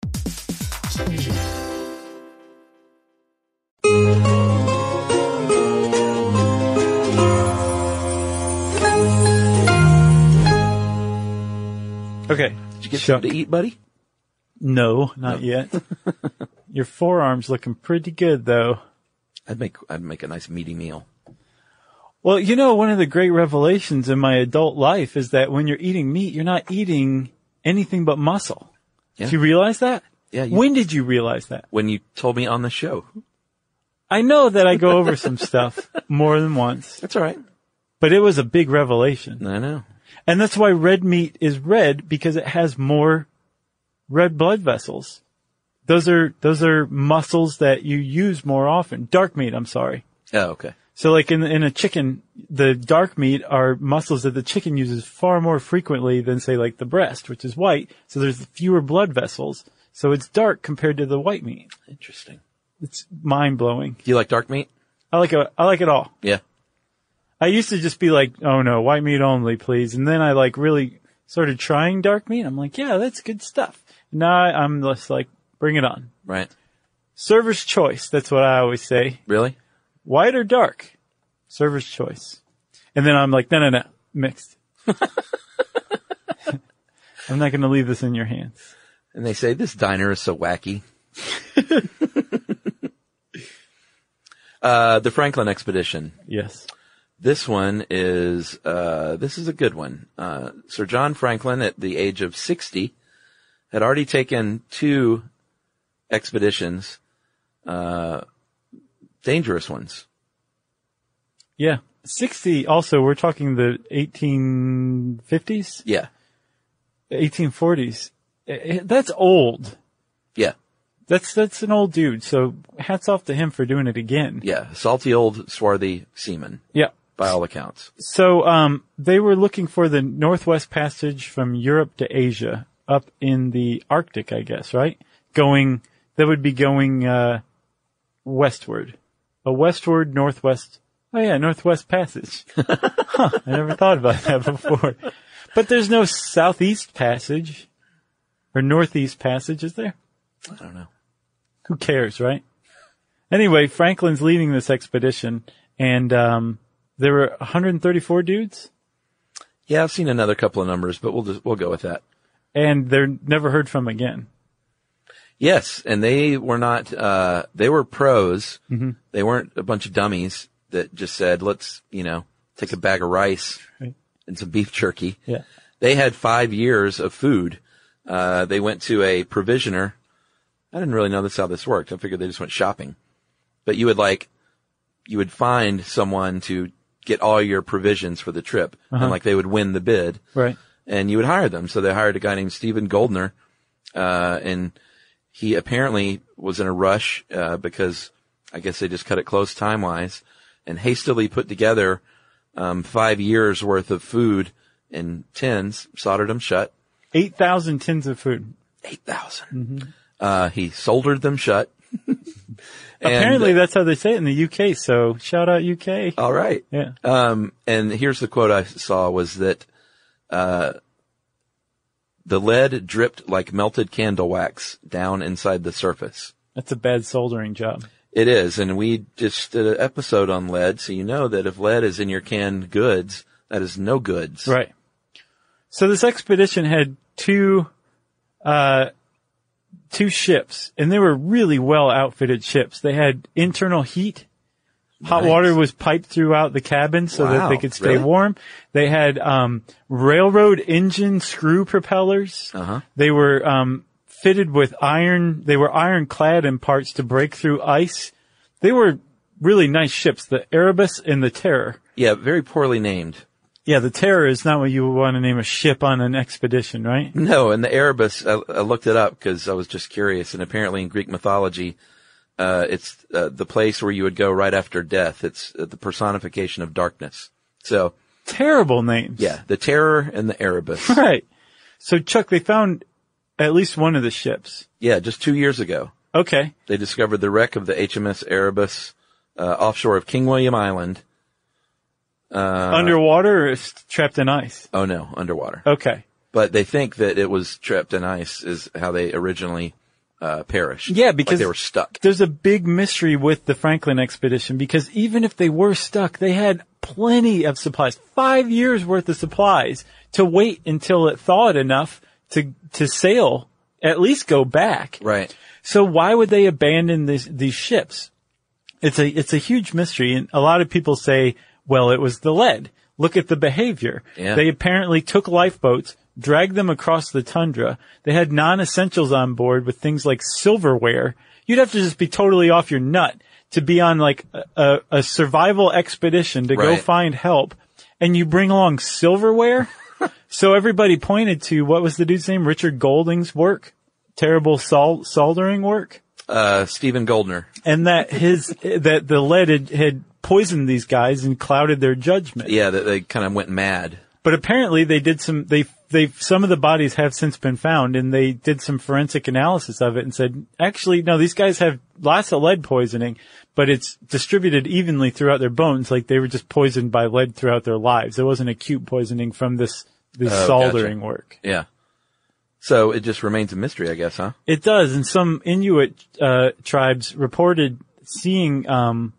A: Okay.
C: Did you get
A: Chuck.
C: something to eat, buddy?
A: No, not yet. Your forearm's looking pretty good, though.
C: I'd make I'd make a nice meaty meal.
A: Well, you know, one of the great revelations in my adult life is that when you're eating meat, you're not eating anything but muscle.
C: Yeah.
A: Did you realize that?
C: Yeah. You,
A: when did you realize that?
C: When you told me on the show.
A: I know that I go over some stuff more than once,
C: That's all right.
A: but it was a big revelation.
C: I know.
A: And that's why red meat is red, because it has more red blood vessels. Those are, those are muscles that you use more often. Dark meat, I'm sorry.
C: Oh, okay.
A: So like in, in a chicken, the dark meat are muscles that the chicken uses far more frequently than say like the breast, which is white. So there's fewer blood vessels. So it's dark compared to the white meat.
C: Interesting.
A: It's mind blowing.
C: Do you like dark meat?
A: I like it, I like it all.
C: Yeah.
A: I used to just be like, oh no, white meat only, please. And then I like really started trying dark meat. I'm like, yeah, that's good stuff. Now I'm just like, bring it on.
C: Right.
A: Server's choice. That's what I always say.
C: Really?
A: White or dark? Server's choice. And then I'm like, no, no, no, mixed. I'm not going to leave this in your hands.
C: And they say this diner is so wacky. uh, the Franklin expedition.
A: Yes.
C: This one is, uh, this is a good one. Uh, Sir John Franklin at the age of sixty had already taken two expeditions, uh, dangerous ones.
A: Yeah. sixty also, we're talking the eighteen fifties?
C: Yeah.
A: eighteen forties. That's old.
C: Yeah.
A: That's, that's an old dude. So hats off to him for doing it again.
C: Yeah. Salty old swarthy seaman.
A: Yeah.
C: By all accounts.
A: So, um, they were looking for the Northwest Passage from Europe to Asia up in the Arctic, I guess, right? Going, that would be going, uh, westward. A westward northwest. Oh yeah, Northwest Passage. Huh, I never thought about that before. But there's no Southeast Passage or Northeast Passage, is there?
C: I don't know.
A: Who cares, right? Anyway, Franklin's leading this expedition, and um there were one hundred thirty-four dudes,
C: Yeah, I've seen another couple of numbers, but we'll just, we'll go with that.
A: and they're never heard from again.
C: Yes, and they were not, uh, they were pros.
A: Mm-hmm.
C: They weren't a bunch of dummies that just said, let's, you know, take a bag of rice
A: Right.
C: and some beef jerky.
A: Yeah.
C: They had five years of food. Uh, they went to a provisioner. I didn't really know this how this worked. I figured they just went shopping. But you would like, you would find someone to get all your provisions for the trip.
A: Uh-huh.
C: And like they would win the bid.
A: Right.
C: And you would hire them. So they hired a guy named Stephen Goldner, uh, and he apparently was in a rush, uh, because I guess they just cut it close time-wise and hastily put together, um, five years worth of food in tins, soldered them shut.
A: eight thousand tins of food.
C: eight thousand. Mm-hmm. Uh, he soldered them shut. And,
A: Apparently that's how they say it in the U K, so shout out U K.
C: all right.
A: Yeah.
C: Um, and here's the quote I saw was that, uh, the lead dripped like melted candle wax down inside the surface.
A: That's a bad soldering job.
C: It is, and we just did an episode on lead, so you know that if lead is in your canned goods, that is no goods.
A: Right. So this expedition had two, uh, two ships, and they were really well outfitted ships. They had internal heat. Hot
C: Nice.
A: water was piped throughout the cabin so that
C: Wow,
A: they could stay
C: really?
A: warm. They had, um, railroad engine screw propellers.
C: Uh-huh.
A: They were, um, fitted with iron. They were ironclad in parts to break through ice. They were really nice ships, the Erebus and the Terror.
C: Yeah, very poorly named.
A: Yeah, the Terror is not what you would want to name a ship on an expedition, right?
C: No, and the Erebus, I, I looked it up because I was just curious, and apparently in Greek mythology, uh, it's uh, the place where you would go right after death. It's uh, the personification of darkness. So,
A: Terrible names.
C: yeah, the Terror and the Erebus.
A: Right. So Chuck, they found at least one of the ships.
C: Yeah, just two years ago.
A: Okay.
C: They discovered the wreck of the H M S Erebus, uh, offshore of King William Island. Uh,
A: Underwater or is trapped in ice?
C: oh no, underwater.
A: Okay.
C: But they think that it was trapped in ice is how they originally, uh, perished.
A: Yeah, because
C: like they were stuck.
A: there's a big mystery with the Franklin expedition because even if they were stuck, they had plenty of supplies, five years worth of supplies to wait until it thawed enough to, to sail at least go back.
C: Right.
A: So why would they abandon this, these ships? It's a, it's a huge mystery. And a lot of people say, well, it was the lead. Look at the behavior.
C: Yeah.
A: They apparently took lifeboats, dragged them across the tundra. They had non-essentials on board with things like silverware. You'd have to just be totally off your nut to be on like a, a survival expedition to
C: right.
A: go find help. And you bring along silverware? So everybody pointed to, what was the dude's name? Richard Golding's work? Terrible sol- soldering work?
C: Uh, Stephen Goldner.
A: And that his, that the lead had, had poisoned these guys and clouded their judgment.
C: Yeah, they, they kind of went mad.
A: But apparently they did some, they, they, some of the bodies have since been found, and they did some forensic analysis of it and said, actually, no, these guys have lots of lead poisoning, but it's distributed evenly throughout their bones, like they were just poisoned by lead throughout their lives. It wasn't acute poisoning from this, this
C: oh,
A: soldering
C: gotcha.
A: work.
C: Yeah. So it just remains a mystery, I guess, huh?
A: It does, and some Inuit, uh, tribes reported seeing, um,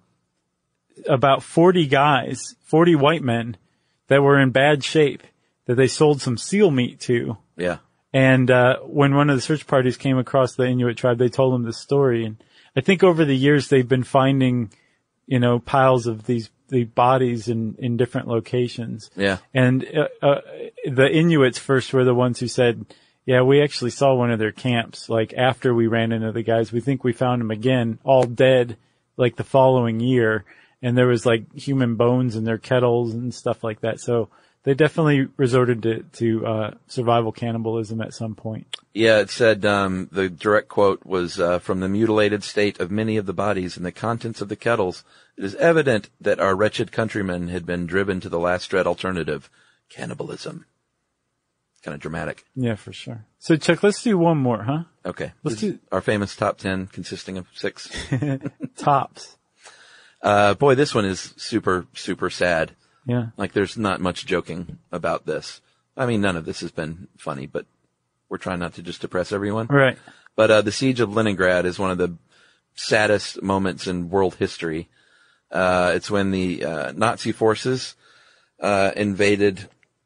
A: about forty guys, forty white men, that were in bad shape, that they sold some seal meat to.
C: Yeah.
A: And, uh, when one of the search parties came across the Inuit tribe, they told them this story. And I think over the years they've been finding, you know, piles of these, the bodies in, in different locations.
C: Yeah.
A: And, uh, uh, the Inuits first were the ones who said, yeah, we actually saw one of their camps, like after we ran into the guys. We think we found them again, all dead, like the following year. And there was like human bones in their kettles and stuff like that. So they definitely resorted to, to, uh, survival cannibalism at some point.
C: Yeah, it said, um, the direct quote was, uh, from the mutilated state of many of the bodies and the contents of the kettles, it is evident that our wretched countrymen had been driven to the last dread alternative, cannibalism. Kind of dramatic.
A: Yeah, for sure. So Chuck, let's do one more, huh?
C: Okay.
A: Let's
C: This is
A: do
C: our famous top ten consisting of six.
A: tops.
C: Uh, boy, this one is super, super sad.
A: Yeah.
C: Like there's not much joking about this. I mean, none of this has been funny, but we're trying not to just depress everyone.
A: Right.
C: But, uh, the siege of Leningrad is one of the saddest moments in world history. Uh, it's when the, uh, Nazi forces, uh, invaded,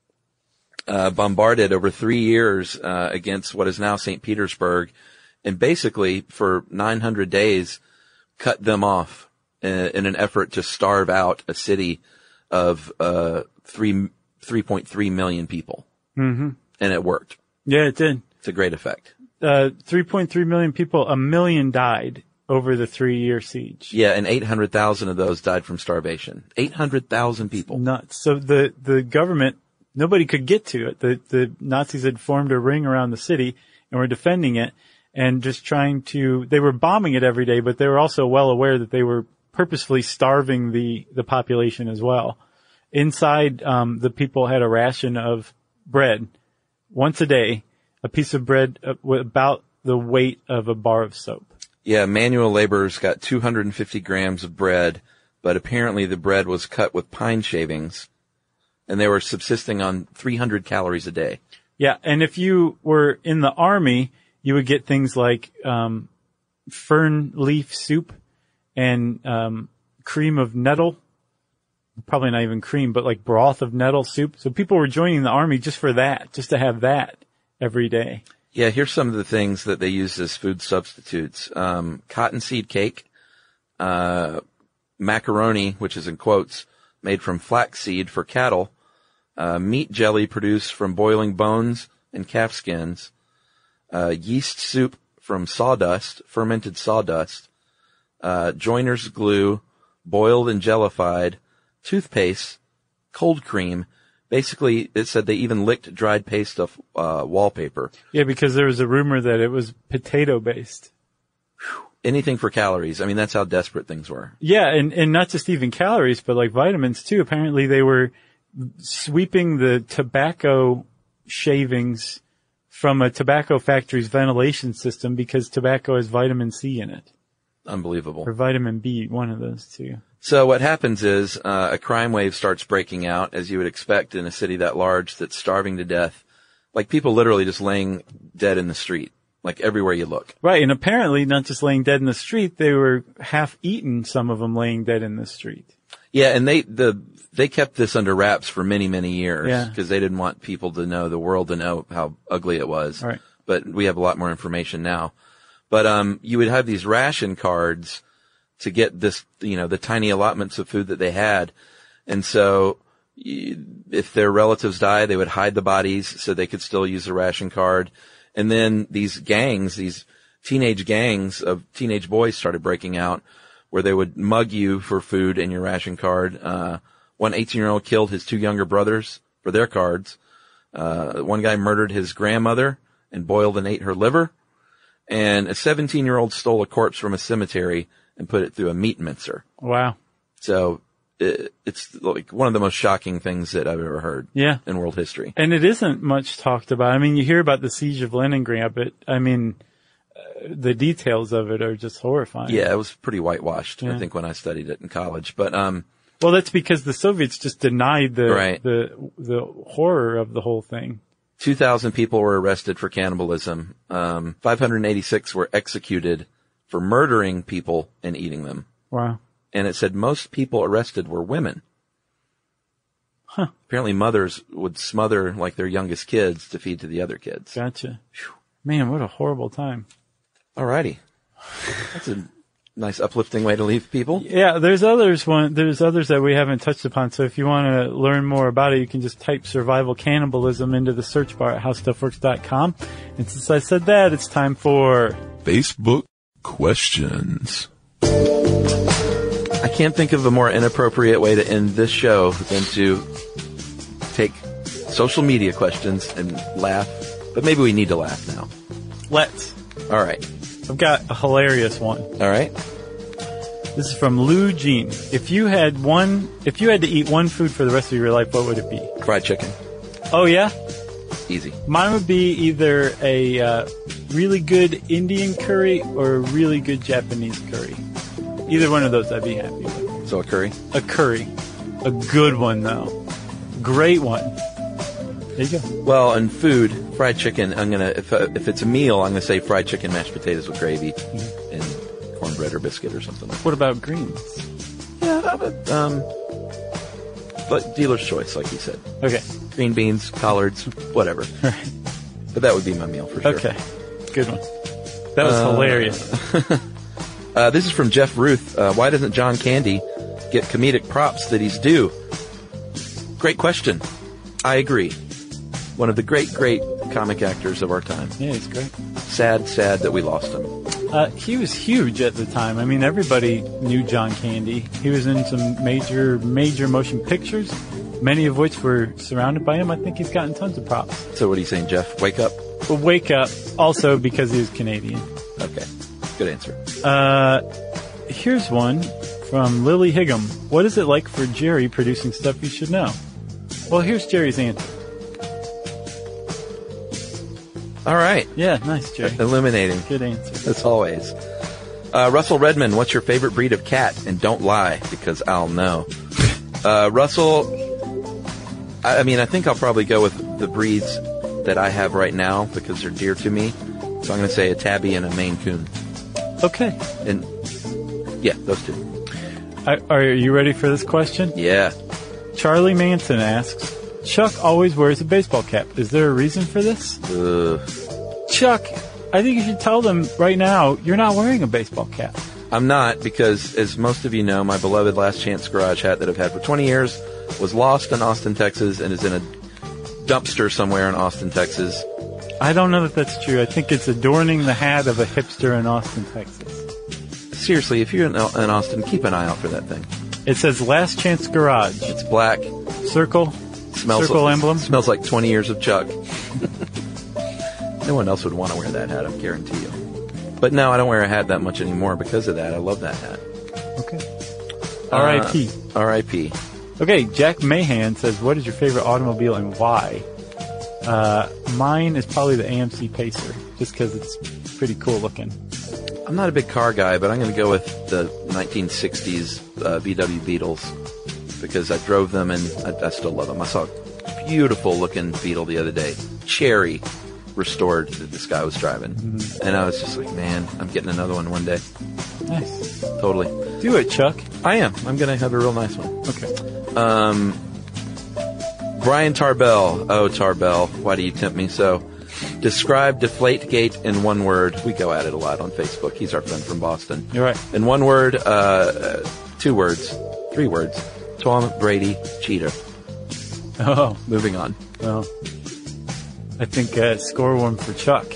C: uh, bombarded over three years, uh, against what is now Saint Petersburg, and basically for nine hundred days cut them off in, in an effort to starve out a city of, uh, three, three point three million people.
A: Mm-hmm.
C: And it worked.
A: Yeah, it did.
C: It's a great effect.
A: Uh, three point three million people, a million died over the three year siege.
C: Yeah, and eight hundred thousand of those died from starvation. eight hundred thousand people.
A: Nuts. So the, the government, nobody could get to it. The, the Nazis had formed a ring around the city and were defending it and just trying to, they were bombing it every day, but they were also well aware that they were purposefully starving the, the population as well. Inside, um, the people had a ration of bread once a day, a piece of bread about the weight of a bar of soap.
C: Yeah, manual laborers got two hundred fifty grams of bread, but apparently the bread was cut with pine shavings, and they were subsisting on three hundred calories a day.
A: Yeah, and if you were in the army, you would get things like um fern leaf soup and um cream of nettle. Probably not even cream, but like broth of nettle soup. So people were joining the army just for that, just to have that every day.
C: Yeah, here's some of the things that they used as food substitutes. Um, cottonseed cake, uh, macaroni, which is in quotes, made from flaxseed for cattle, uh, meat jelly produced from boiling bones and calf skins, uh, yeast soup from sawdust, fermented sawdust, uh, joiner's glue, boiled and jellified, toothpaste, cold cream. Basically, it said they even licked dried paste off uh, wallpaper.
A: Yeah, because there was a rumor that it was potato-based.
C: Anything for calories. I mean, that's how desperate things were.
A: Yeah, and, and not just even calories, but like vitamins too. Apparently they were sweeping the tobacco shavings from a tobacco factory's ventilation system because tobacco has vitamin C in it.
C: Unbelievable.
A: Or vitamin B, one of those two.
C: So what happens is uh, a crime wave starts breaking out, as you would expect in a city that large that's starving to death. Like people literally just laying dead in the street, like everywhere you look.
A: Right, and apparently not just laying dead in the street, they were half eaten, some of them laying dead in the street.
C: Yeah, and they the they kept this under wraps for many, many years
A: Yeah.
C: because they didn't want people to know, the world to know how ugly it was.
A: Right.
C: but we have a lot more information now. But, um, you would have these ration cards to get this, you know, the tiny allotments of food that they had. And so you, if their relatives died, they would hide the bodies so they could still use the ration card. And then these gangs, these teenage gangs of teenage boys started breaking out where they would mug you for food and your ration card. Uh, one eighteen-year-old killed his two younger brothers for their cards. Uh, one guy murdered his grandmother and boiled and ate her liver. And a seventeen-year-old stole a corpse from a cemetery and put it through a meat mincer.
A: Wow.
C: So it, it's like one of the most shocking things that I've ever heard
A: yeah.
C: in world history.
A: And it isn't much talked about. I mean, you hear about the siege of Leningrad, but I mean, uh, the details of it are just horrifying.
C: Yeah, it was pretty whitewashed,
A: yeah.
C: I think, when I studied it in college. But, um,
A: well, that's because the Soviets just denied the,
C: right.
A: the, the horror of the whole thing.
C: two thousand people were arrested for cannibalism. Um, five hundred eighty-six were executed for murdering people and eating them.
A: Wow.
C: And it said most people arrested were women.
A: Huh.
C: Apparently mothers would smother like their youngest kids to feed to the other kids.
A: Gotcha. Whew. Man, what a horrible time.
C: Alrighty. That's a nice uplifting way to leave people.
A: Yeah, there's others one, there's others that we haven't touched upon. So if you want to learn more about it, you can just type survival cannibalism into the search bar at how stuff works dot com. And since I said that, it's time for
E: Facebook questions.
C: I can't think of a more inappropriate way to end this show than to take social media questions and laugh. But maybe we need to laugh now.
A: Let's.
C: All right.
A: I've got a hilarious one.
C: All right.
A: This is from Lou Jean. If you had one, if you had to eat one food for the rest of your life, what would it be?
C: Fried chicken.
A: Oh yeah?
C: Easy.
A: Mine would be either a uh, really good Indian curry or a really good Japanese curry. Either one of those I'd be happy with.
C: So a curry?
A: A curry. A good one, though. Great one. There you go.
C: Well, and food, fried chicken, I'm going to, if uh, if it's a meal, I'm going to say fried chicken, mashed potatoes with gravy, mm-hmm. and cornbread or biscuit or something like that.
A: What about greens?
C: Yeah, but, um, but dealer's choice, like you said.
A: Okay.
C: Green beans, collards, whatever.
A: Right.
C: But that would be my meal for sure.
A: Okay. Good one. That was
C: uh,
A: hilarious.
C: uh, this is from Jeff Ruth. Uh, why doesn't John Candy get comedic props that he's due? Great question. I agree. One of the great, great comic actors of our time.
A: Yeah, he's great.
C: Sad, sad that we lost him.
A: Uh, he was huge at the time. I mean, everybody knew John Candy. He was in some major, major motion pictures, many of which were surrounded by him. I think he's gotten tons of props.
C: So what are you saying, Jeff? Wake up?
A: But wake up, also because he was Canadian.
C: Okay. Good answer.
A: Uh, here's one from Lily Higgum. What is it like for Jerry producing Stuff You Should Know? Well, here's Jerry's answer.
C: All right.
A: Yeah, nice, Jerry.
C: Illuminating.
A: Good answer.
C: As always. Uh, Russell Redmond, what's your favorite breed of cat? And don't lie, because I'll know. Uh, Russell, I, I mean, I think I'll probably go with the breeds that I have right now because they're dear to me. So I'm going to say a tabby and a Maine Coon.
A: Okay.
C: And, yeah, those two.
A: I, are you ready for this question?
C: Yeah.
A: Charlie Manson asks, Chuck always wears a baseball cap. Is there a reason for this?
C: Ugh.
A: Chuck, I think you should tell them right now you're not wearing a baseball cap.
C: I'm not, because as most of you know, my beloved Last Chance Garage hat that I've had for twenty years was lost in Austin, Texas, and is in a dumpster somewhere in Austin, Texas.
A: I don't know that that's true. I think it's adorning the hat of a hipster in Austin, Texas.
C: Seriously, if you're in, in Austin, keep an eye out for that thing.
A: It says Last Chance Garage.
C: It's black.
A: Circle.
C: Smells
A: Circle
C: like,
A: emblem.
C: Smells like twenty years of Chuck. No one else would want to wear that hat, I guarantee you. But no, I don't wear a hat that much anymore because of that. I love that hat.
A: Okay. R I P
C: Uh, R I P
A: Okay, Jack Mahan says, what is your favorite automobile and why? Uh, mine is probably the A M C Pacer, just because it's pretty cool looking.
C: I'm not a big car guy, but I'm going to go with the nineteen sixties uh, V W Beetles because I drove them and I, I still love them. I saw a beautiful looking Beetle the other day, cherry restored, that this guy was driving. Mm-hmm. And I was just like, man, I'm getting another one one day.
A: Nice.
C: Totally.
A: Do it, Chuck.
C: I am. I'm going to have a real nice one.
A: Okay. Um,
C: Brian Tarbell. Oh, Tarbell, why do you tempt me so? Describe Deflategate in one word. We go at it a lot on Facebook. He's our friend from Boston.
A: You're right.
C: In one word, uh, uh two words, three words. Tom Brady cheater.
A: Oh,
C: Moving on.
A: well, I think uh, score one for Chuck.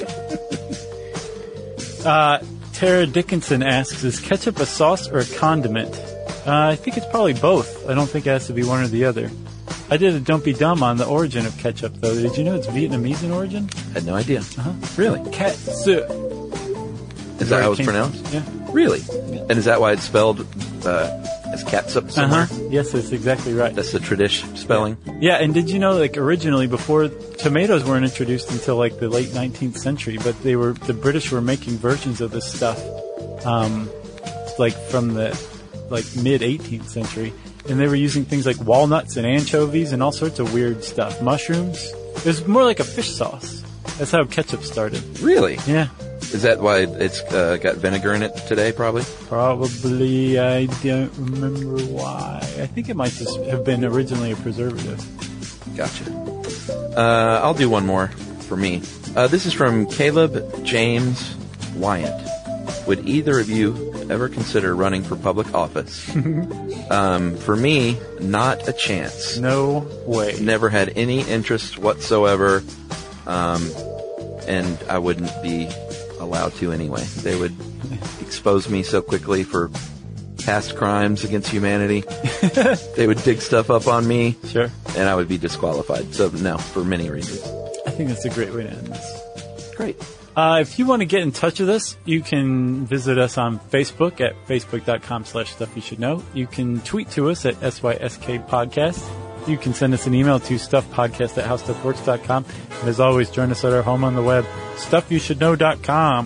A: uh, Tara Dickinson asks, is ketchup a sauce or a condiment? Uh, I think it's probably both. I don't think it has to be one or the other. I did a Don't Be Dumb on the origin of ketchup, though. Did you know it's Vietnamese in origin?
C: Had no idea.
A: Uh-huh.
C: Really?
A: Ketchup.
C: Is that how it's pronounced?
A: Yeah.
C: Really? And is that why it's spelled uh, as catsup somewhere?
A: Uh-huh. Yes, that's exactly right.
C: That's the tradish spelling?
A: Yeah, and did you know, like, originally, before tomatoes weren't introduced until, like, the late nineteenth century, but they were, the British were making versions of this stuff, um, like, from the, like, mid-eighteenth century, and they were using things like walnuts and anchovies and all sorts of weird stuff. Mushrooms. It was more like a fish sauce. That's how ketchup started.
C: Really?
A: Yeah.
C: Is that why it's uh, got vinegar in it today, probably?
A: Probably. I don't remember why. I think it might just have been originally a preservative.
C: Gotcha. Uh, I'll do one more for me. Uh, this is from Caleb James Wyatt. Would either of you ever consider running for public office? um, for me, not a chance.
A: No way.
C: Never had any interest whatsoever, um, and I wouldn't be allowed to anyway. They would expose me so quickly for past crimes against humanity. They would dig stuff up on me.
A: Sure.
C: And I would be disqualified. So no, for many reasons.
A: I think that's a great way to end this.
C: Great.
A: Uh, if you want to get in touch with us, you can visit us on Facebook at facebook.com slash stuff you should know. You can tweet to us at S Y S K podcast. You can send us an email to stuffpodcast at howstuffworks dot com. And as always, join us at our home on the web, stuff you should know dot com.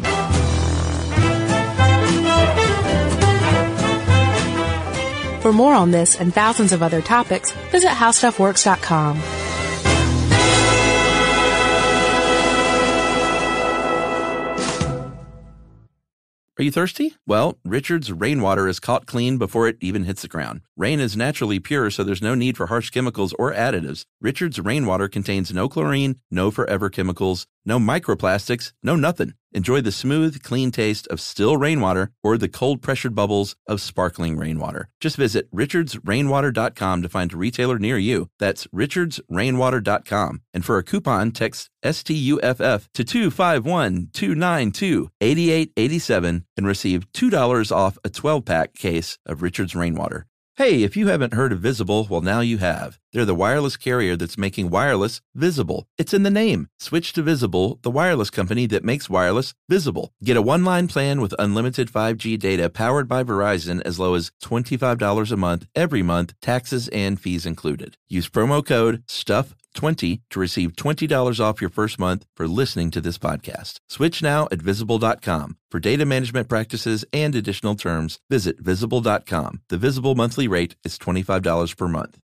B: For more on this and thousands of other topics, visit how stuff works dot com.
D: Are you thirsty? Well, Richard's rainwater is caught clean before it even hits the ground. Rain is naturally pure, so there's no need for harsh chemicals or additives. Richard's rainwater contains no chlorine, no forever chemicals, no microplastics, no nothing. Enjoy the smooth, clean taste of still rainwater or the cold-pressured bubbles of sparkling rainwater. Just visit richards rainwater dot com to find a retailer near you. That's richards rainwater dot com. And for a coupon, text S T U F F to two five one, two nine two, eight eight eight seven and receive two dollars off a twelve-pack case of Richard's Rainwater. Hey, if you haven't heard of Visible, well, now you have. They're the wireless carrier that's making wireless visible. It's in the name. Switch to Visible, the wireless company that makes wireless visible. Get a one-line plan with unlimited five G data powered by Verizon as low as twenty-five dollars a month, every month, taxes and fees included. Use promo code stuff twenty to receive twenty dollars off your first month for listening to this podcast. Switch now at visible dot com. For data management practices and additional terms, visit visible dot com. The Visible monthly rate is twenty-five dollars per month.